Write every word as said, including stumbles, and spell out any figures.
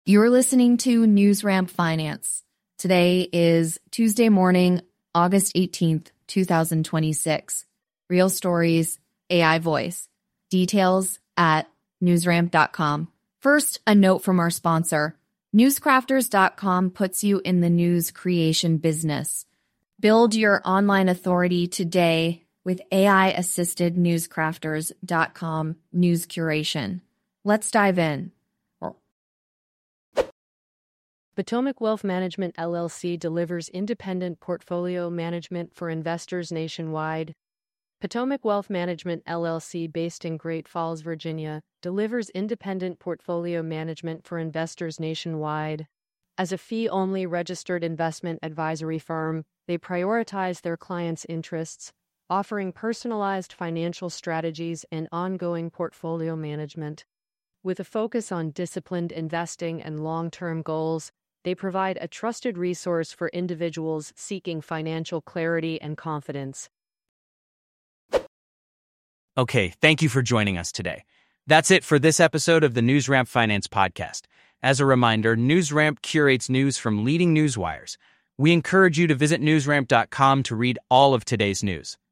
You're listening to NewsRamp Finance. Today is Tuesday morning, August eighteenth, twenty twenty-six. Real stories, A I voice. Details at newsramp dot com. First, a note from our sponsor. newscrafters dot com puts you in the news creation business. Build your online authority today with A I-assisted newscrafters dot com news curation. Let's dive in. Potomac Wealth Management L L C delivers independent portfolio management for investors nationwide. Potomac Wealth Management L L C, based in Great Falls, Virginia, delivers independent portfolio management for investors nationwide. As a fee-only registered investment advisory firm, they prioritize their clients' interests, offering personalized financial strategies and ongoing portfolio management. With a focus on disciplined investing and long-term goals, they provide a trusted resource for individuals seeking financial clarity and confidence. Okay, thank you for joining us today. That's it for this episode of the NewsRamp Finance Podcast. As a reminder, NewsRamp curates news from leading news wires. We encourage you to visit newsramp dot com to read all of today's news.